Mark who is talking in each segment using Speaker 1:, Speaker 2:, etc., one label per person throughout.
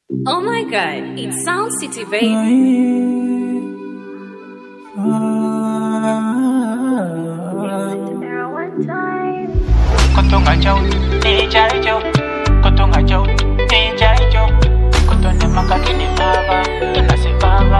Speaker 1: Oh my god, it sounds city, baby.
Speaker 2: Kotonga jau, ni jai jo. Kotonga jau, ni jai jo. Kotone makakini baba, tunasi baba.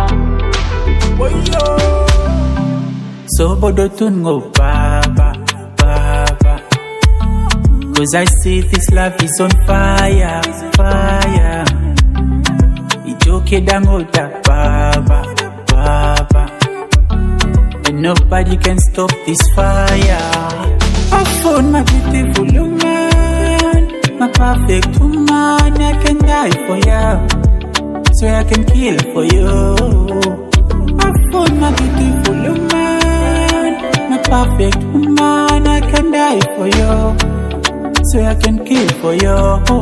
Speaker 2: So bodo tungo baba, baba. Cause I see this love is on fire, fire. Ijoke dangota baba, baba. And nobody can stop this fire. I found my beautiful woman, my perfect woman. I can die for you, so I can kill for you. I found my beautiful woman, my perfect woman. I can die for you, so I can kill for you.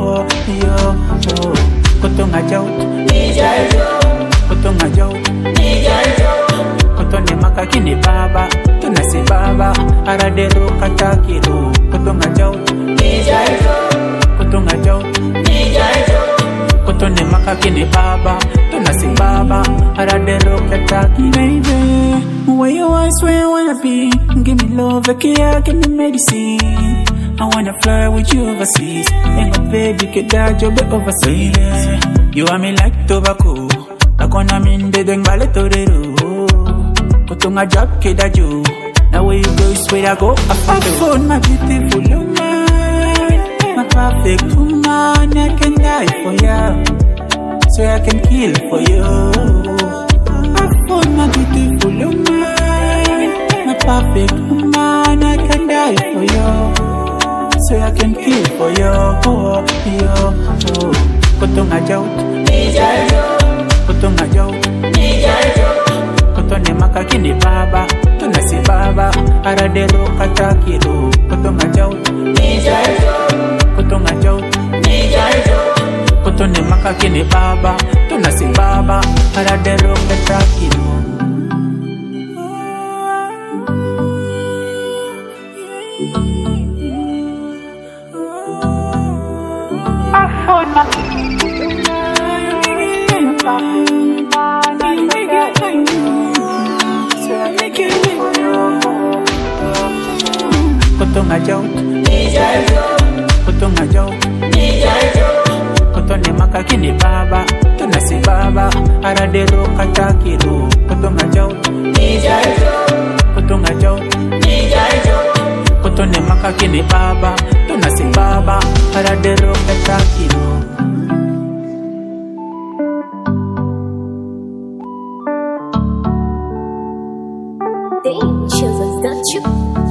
Speaker 2: Kotonga jau, ni jai jo. Kotonga jau, ni jai jo. Kotone makakini baba, tunasi baba. Aradero katakiro. Kotonga jau, ni jai jo. Kotonga jau, ni jai jo. Kotone makakini baba, tunasi baba. Aradero katakiro. Baby, where you are, where you wanna be. Give me love, care, give me medicine. I wanna fly with you overseas. And my baby get that job overseas. You are me like tobacco. I gonna mean the deng ballet torero. Kotonga job keda jo. Now where you go, swear I go. I found my beautiful woman, my perfect woman. I can die for you, so I can kill for you. I found my beautiful woman, my perfect woman. I can die for you, so I can kill for you. Kotonga jau, ni jai jo. Kotonga jau, ni jai jo. Kotone makakini baba, tunasi baba. Aradero katakiro. Kotonga jau, ni jai jo. Kotonga jau, ni jai jo. Kotone makakini baba, tunasi baba. Aradero katakiro. Kotonga jau, ni jai jo. Kotonga jau, ni jai jo. Kotone makakini baba, tunasi baba. Aradero katakiro. Kotonga jau, ni jai jo. Kotonga jau, ni jai jo. Kotone makakini baba, tunasi baba. Aradero katakiro.
Speaker 1: Damn, chills, that's you.